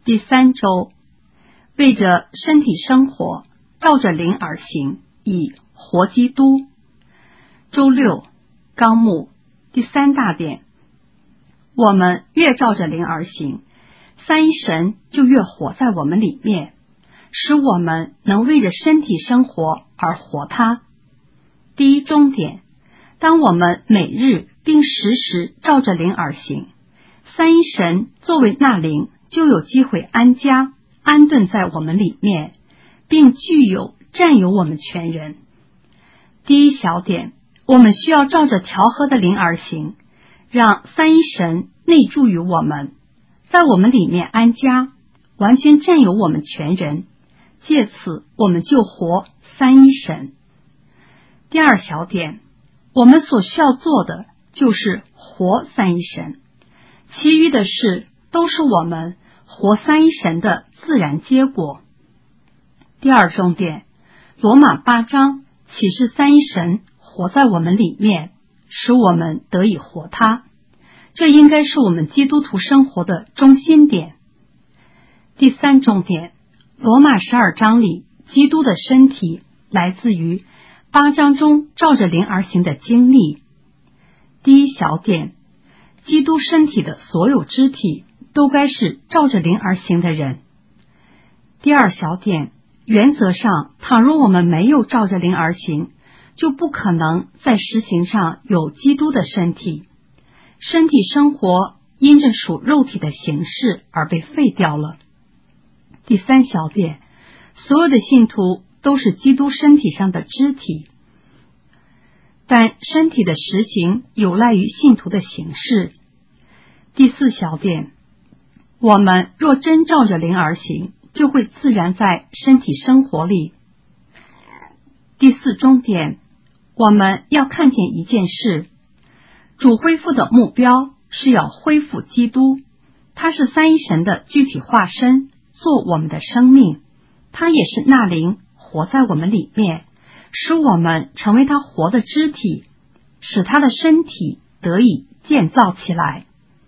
第3周，为着身体生活，照着灵而行，以活基督。周6，纲目第3大点，我们越照着灵而行，三一神就越活在我们里面，使我们能为着身体生活而活它。第一中点，当我们每日并时时照着灵而行，三一神作为那灵就有机会安家安顿在我们里面，并占有我们全人。第一小点，我们需要照着调和的灵而行，让三一神内住于我们，在我们里面安家，完全占有我们全人，借此我们就活三一神。第二小点，我们所需要做的就是活三一神，其余的事都是我们活三一神的自然结果。第二重点，罗马8章启示三一神活在我们里面，使我们得以活他，这应该是我们基督徒生活的中心点。第3重点，罗马12章里基督的身体来自于8章中照着灵而行的经历。第一小点，基督身体的所有肢体都该是照着灵而行的人。第二小点，原则上倘若我们没有照着灵而行，就不可能在实行上有基督的身体，身体生活因着属肉体的形式而被废掉了。第三小点，所有的信徒都是基督身体上的肢体，但身体的实行有赖于信徒的形式。第四小点，我们若真照着灵而行，就会自然在身体生活里。第四中点，我们要看见一件事，主恢复的目标是要恢复基督，他是三一神的具体化身，做我们的生命，他也是那灵活在我们里面，使我们成为他活的肢体，使他的身体得以建造起来。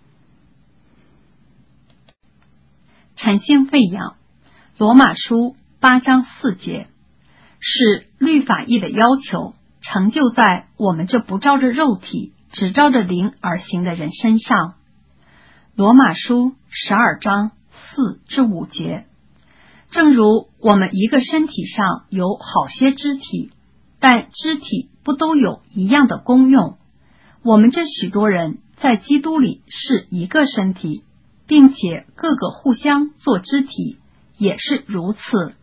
诚心喂养，罗马书8章4节，是律法义的要求成就在我们这不照着肉体只照着灵而行的人身上。罗马书12章4至5节，正如我们一个身体上有好些肢体，但肢体不都有一样的功用，我们这许多人在基督里是一个身体，并且各个互相做肢体，也是如此。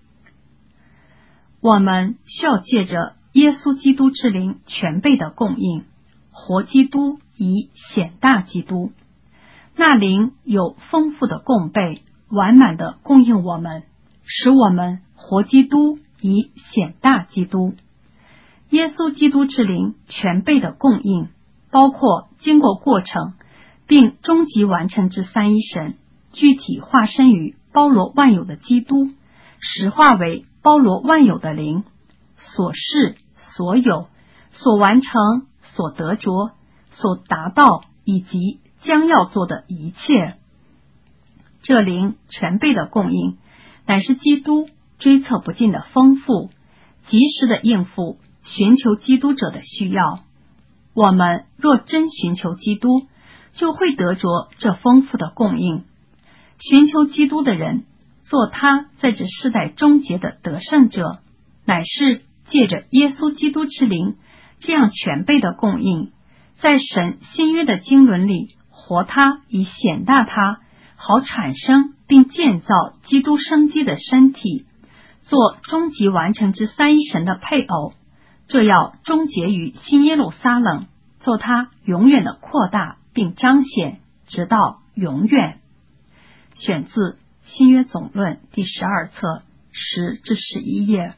我们需要借着耶稣基督之灵全备的供应，活基督以显大基督，那灵有丰富的供备，完满的供应我们，使我们活基督以显大基督。耶稣基督之灵全备的供应，包括经过过程并终极完成之三一神，具体化身于包罗万有的基督，实化为包罗万有的灵，所是所有所完成所得着所达到以及将要做的一切。这灵全备的供应乃是基督追测不尽的丰富，及时的应付寻求基督者的需要。我们若真寻求基督，就会得着这丰富的供应。寻求基督的人，做他在这世代终结的得胜者，乃是借着耶稣基督之灵这样全备的供应，在神新约的经纶里活他以显大他，好产生并建造基督生机的身体，做终极完成之三一神的配偶，这要终结于新耶路撒冷，做他永远的扩大并彰显，直到永远。选自新约总论第12册10至11页。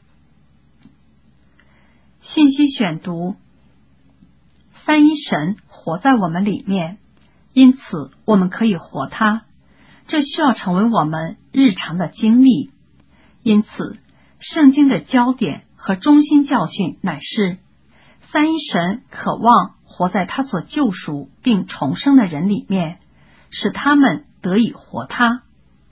信息选读，三一神活在我们里面，因此我们可以活他，这需要成为我们日常的经历。因此圣经的焦点和中心教训乃是三一神渴望活在他所救赎并重生的人里面，使他们得以活他。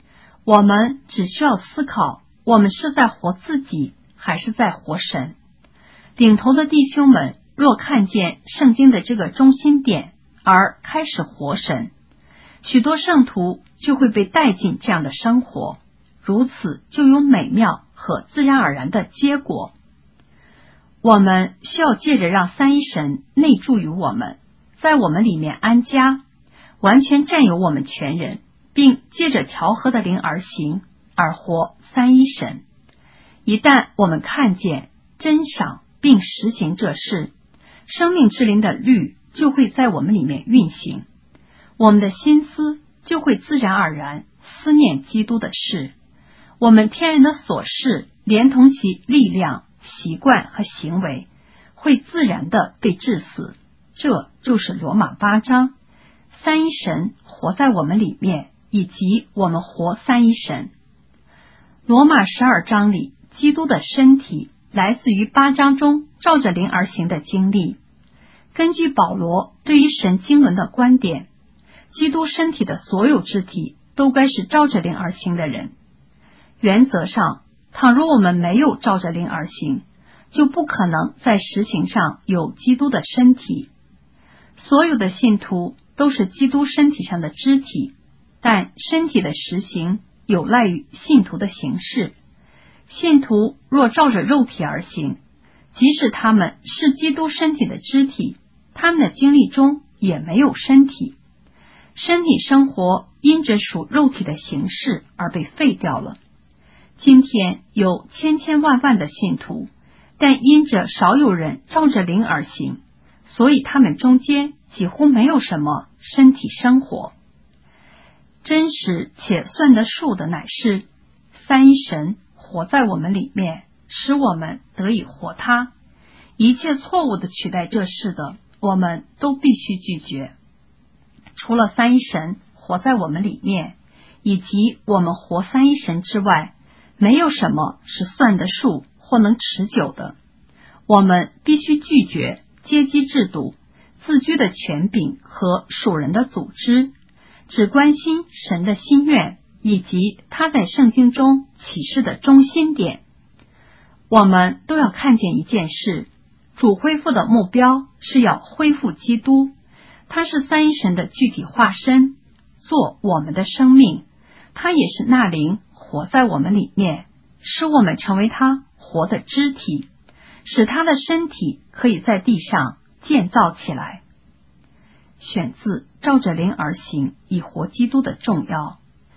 我们只需要思考，我们是在活自己，还是在活神。领头的弟兄们若看见圣经的这个中心点，而开始活神，许多圣徒就会被带进这样的生活，如此就有美妙和自然而然的结果。我们需要借着让三一神内住于我们，在我们里面安家，完全占有我们全人，并借着调和的灵而行，而活三一神。一旦我们看见、珍赏并实行这事，生命之灵的律就会在我们里面运行，我们的心思就会自然而然思念基督的事，我们天然的琐事连同其力量、习惯和行为会自然的被治死。这就是罗马8章，三一神活在我们里面，以及我们活三一神。罗马12章里基督的身体来自于8章中照着灵而行的经历。根据保罗对于神经纶的观点，基督身体的所有肢体都该是照着灵而行的人。原则上，倘若我们没有照着灵而行，就不可能在实行上有基督的身体。所有的信徒都是基督身体上的肢体，但身体的实行有赖于信徒的行事。信徒若照着肉体而行，即使他们是基督身体的肢体，他们的经历中也没有身体。身体生活因着属肉体的形式而被废掉了。今天有千千万万的信徒，但因着少有人照着灵而行，所以他们中间几乎没有什么身体生活。真实且算得数的乃是三一神活在我们里面，使我们得以活他。一切错误的取代这事的，我们都必须拒绝。除了三一神活在我们里面，以及我们活三一神之外，没有什么是算得数或能持久的。我们必须拒绝阶级制度、自居的权柄和属人的组织，只关心神的心愿以及他在圣经中启示的中心点。我们都要看见一件事，主恢复的目标是要恢复基督，他是三一神的具体化身，做我们的生命，他也是那灵活在我们里面，使我们成为他活的肢体，使他的身体可以在地上建造起来。选自照着灵而行以活基督的重要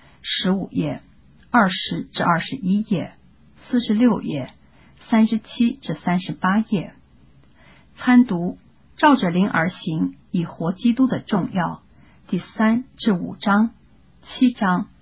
，15页、20至21页、46页、37至38页。参读照着灵而行以活基督的重要，第3至5章、7章